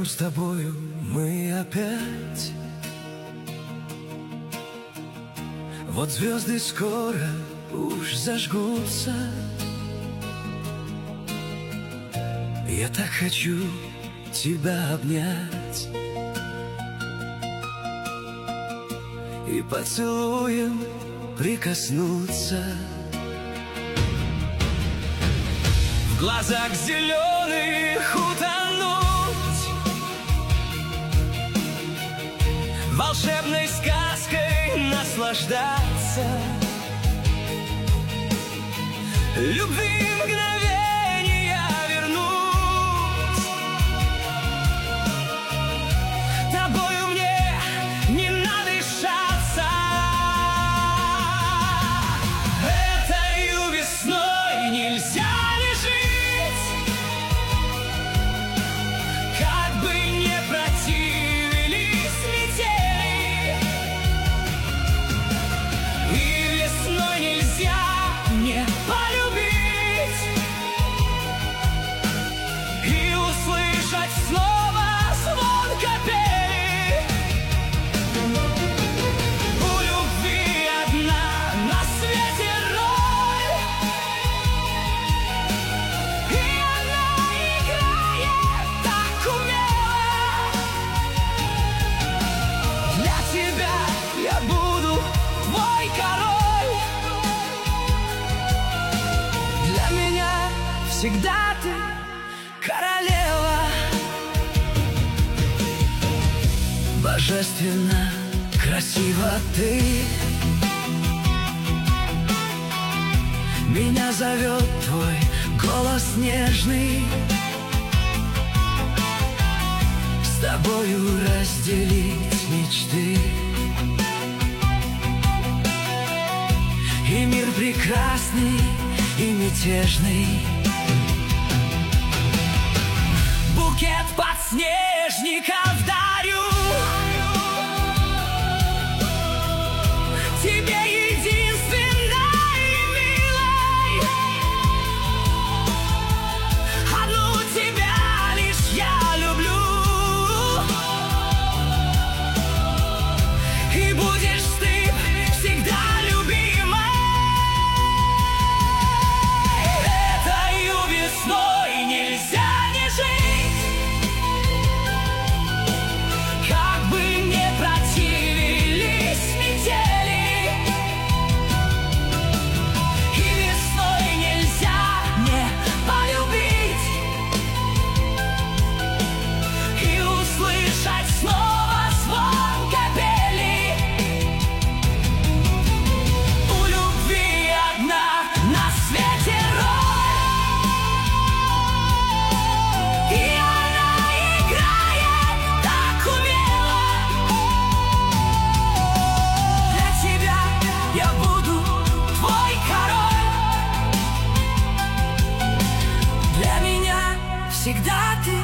Рядом с тобою мы опять. Вот звезды скоро уж зажгутся. Я так хочу тебя обнять и поцелуем прикоснуться. В глазах зеленых утонуть, волшебной сказкой наслаждаться, любви мгновения вернуть. Тобою мне не надышаться. Этою весной нельзя не жить, как бы не противились метели. И весной нельзя не полюбить и услышать снова звон капели. У любви одна на свете роль, и она играет так умело. Для тебя я буду твой король, для меня всегда ты королева. Божественно красива ты, меня зовет твой голос нежный. С тобою разделить мечты, и мир прекрасный и мятежный. Букет подснежников дарю тебе, единственной и милой. Одну тебя лишь я люблю, и будешь ты всегда любимой. Этою весной нельзя не жить, как бы не противились метели. И весной нельзя не полюбить и услышать снова звон капели. У любви одна на свете роль, и она играет так умело. Для тебя я буду твой король, для меня всегда ты